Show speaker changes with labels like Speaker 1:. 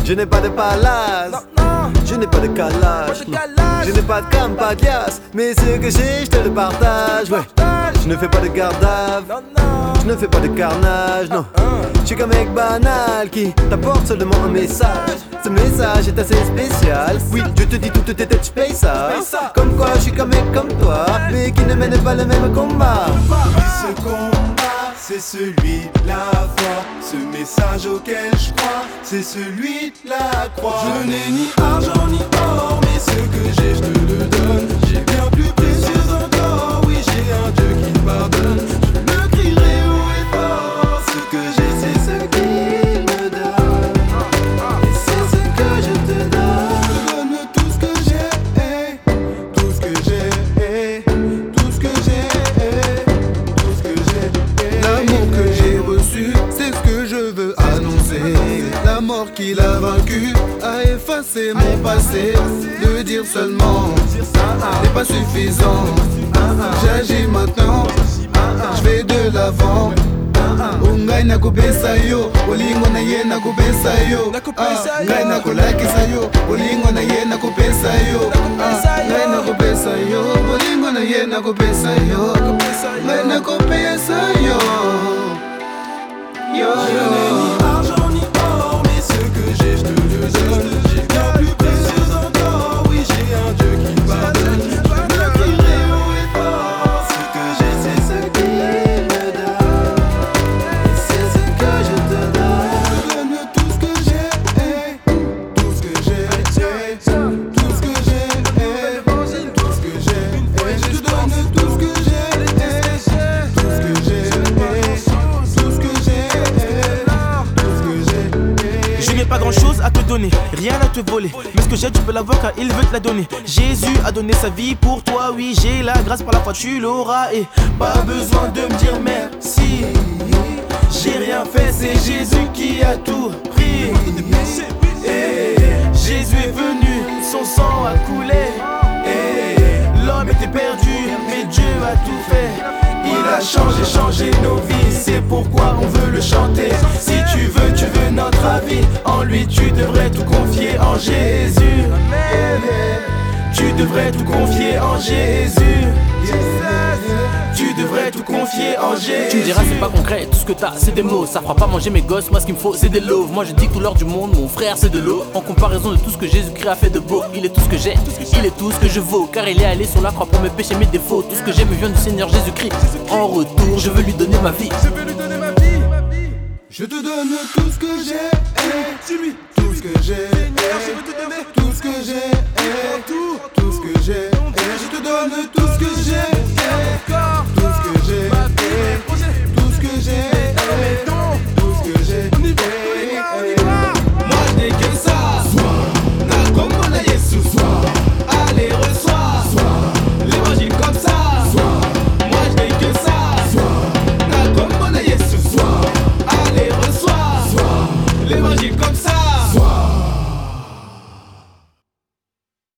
Speaker 1: Je n'ai pas de palace, je n'ai pas de calage, je n'ai pas de cam, pas de liasse, mais ce que j'ai, je te le partage. Ouais. Je ne fais pas de garde-ave, je ne fais pas de carnage, non. Je suis qu'un mec banal qui t'apporte seulement un message. Ce message est assez spécial. Oui, je te dis toutes tes têtes, je paye ça. Comme quoi je suis qu'un mec comme toi, mais qui ne mène pas le même combat.
Speaker 2: Et ce combat, c'est celui de la foi. Ce message auquel je crois, c'est celui de la croix. Je n'ai ni argent ni or, mais ce que j'ai, je te le donne. J'ai bien plus précieux encore, oui, j'ai un Dieu qui pardonne. Je le crierai haut et fort, ce que j'ai, c'est ce qu'il me donne. Et c'est ce que je te donne. Je donne tout ce que j'ai, tout ce que j'ai, tout ce que j'ai, tout ce que j'ai.
Speaker 3: L'amour que j'ai reçu, c'est ce que je veux annoncer. La mort qu'il a vaincu a effacé mon passé. Le dire seulement n'est pas suffisant. J'agis maintenant, je vais de l'avant. Ungai nakupesa yo, olingo na ye nakupesa yo. Ngai nakolakisa yo, olingo na ye nakupesa yo. Ngai nakupesa yo, olingo na ye nakupesa yo. Ngai nakupesa yo.
Speaker 2: Je n'ai ni argent ni or, mais ce que j'ai, je te le donne. J'ai bien plus précieux encore, oui, j'ai un Dieu qui pardonne. Je le crierai haut et fort, ce que j'ai, c'est ce qu'il me donne. Et c'est ce que je te donne. Je donne tout ce que j'ai, tout ce que j'ai, tout ce que j'ai, tout ce que j'ai. Je te donne tout ce que j'ai, tout ce que j'ai, tout ce que j'ai.
Speaker 4: Je n'ai pas grand chose à te donner, rien à te voler. Mais ce que j'ai, tu peux l'avoir car il veut te la donner. Jésus a donné sa vie pour toi, oui, j'ai la grâce par la foi, tu l'auras. Et pas besoin de me dire merci. J'ai rien fait, c'est Jésus qui a tout pris. Et Jésus est venu, son sang a coulé. Et l'homme était perdu, mais Dieu a tout fait. Il a changé nos vies, c'est pourquoi on veut le chanter. Si tu veux notre avis, en lui tu devrais tout confier en Jésus. Tu devrais tout confier en Jésus. Tu devrais tout confier en Jésus.
Speaker 5: Tu me diras c'est pas concret, tout ce que t'as c'est des mots. Ça fera pas manger mes gosses, moi ce qu'il me faut c'est des loaves. Moi je dis que tout l'or du monde, mon frère c'est de l'eau. En comparaison de tout ce que Jésus-Christ a fait de beau. Il est tout ce que j'ai, il est tout ce que je vaux. Car il est allé sur la croix pour mes péchés, mes défauts. Tout ce que j'ai me vient du Seigneur Jésus-Christ. En retour je veux lui donner ma vie.
Speaker 2: Je te donne tout ce que j'ai, tout ce que j'ai, tout ce que j'ai.